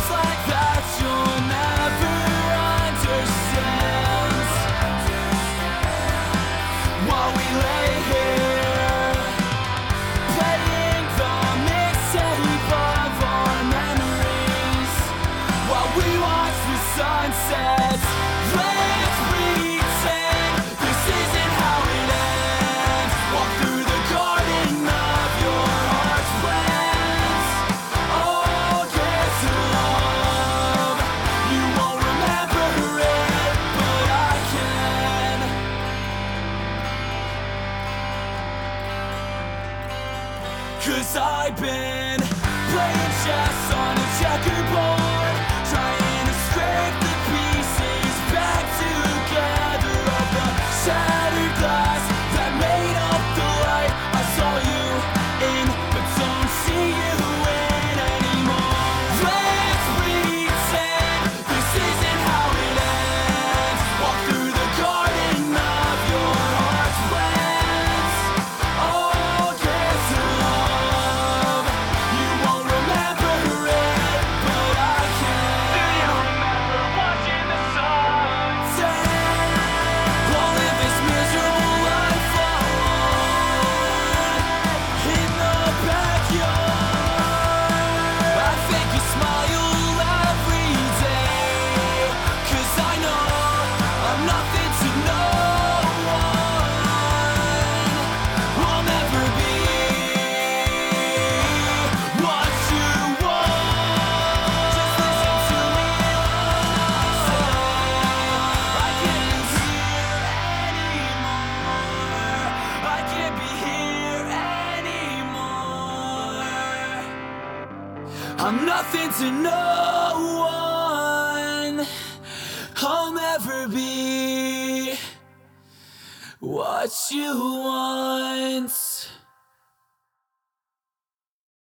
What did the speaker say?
like that you'll never understand. While we lay here playing the mixtape of our memories, while we watch the sunset, let's pretend this isn't how it ends. Walk through the garden of your heart's plans. Oh, get to love. You won't remember it, but I can. 'Cause I've been playing chess on a checkerboard, trying to scrape the pieces back together of the shattered glass that made up the light I saw you in, but don't see you in anymore. Let's pretend this isn't how it ends. Walk through the garden of your heart's plans. Oh, get to love. You won't remember it, but I can. Do you remember watching the sunset? All of this miserable life alone in the backyard. I think you smile every day, 'cause I know I'm nothing to no one. I'll never be what you want. Just listen to me when I say I can't be here anymore. I can't be here anymore. I'm nothing to no one. I'll never be what you want.